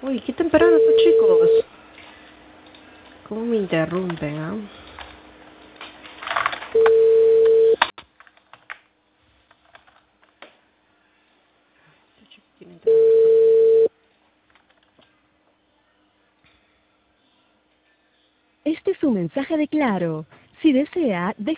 Uy, qué temprano estos chicos. ¿Cómo me interrumpen, ah? Este chico tiene que trabajar. Este es un mensaje de Claro. Si desea,